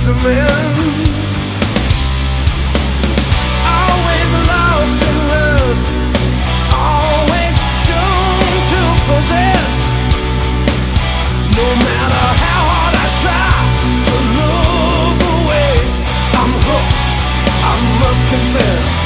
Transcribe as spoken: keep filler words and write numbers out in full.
specimen. Always lost in love, always doomed to possess. No matter how hard I try to look away, I'm hooked, I must confess.